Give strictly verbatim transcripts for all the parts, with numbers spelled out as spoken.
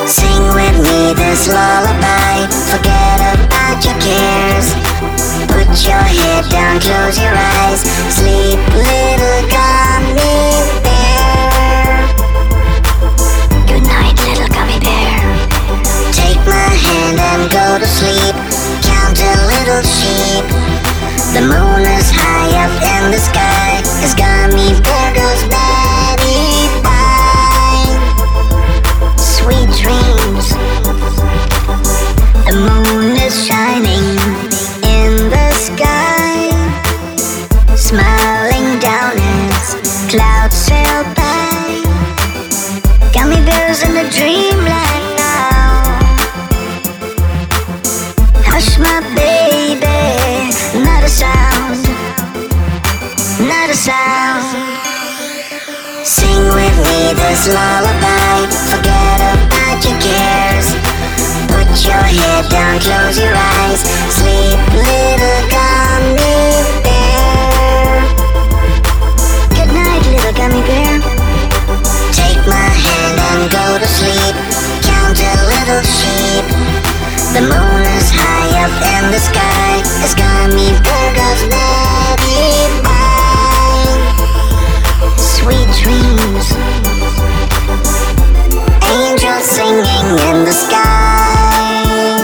Sing with me this lullaby. Forget about your cares. Put your head down, close your eyes. Sleep, little gummy bear. Good night, little gummy bear. Take my hand and go to sleep. Count a little sheep. The moon is high up in the sky. As gummy bear goes daddy bye. Sweet dreams. The moon is shining in the sky, smiling down as clouds sail by. Gummy bears in the dreamland now. Hush my baby, not a sound, not a sound. Sing with me this lullaby. Forget about your cares. Put your head down, close your eyes. Sleep, little gummy bear. Good night, little gummy bear. Take my hand and go to sleep. Count a little sheep. The moon is high up in the sky. As gummy bear goes daddy bye. Sweet dreams. Angels singing in the sky.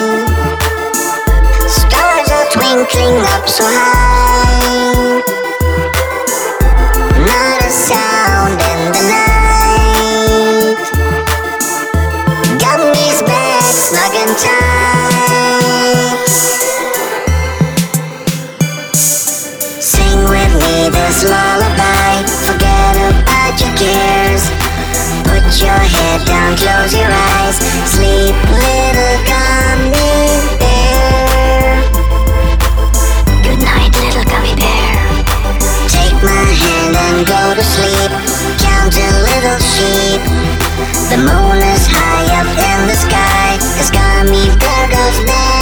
Stars are twinkling up so high. Not a sound in the night. Gummy's bed snug and tight. Sing with me this lullaby. Forget about your cares. Put your head down, close your eyes. Sleep, little gummy bear. Good night, little gummy bear. Take my hand and go to sleep. Count a little sheep. The moon is high up in the sky. As gummy bear goes there.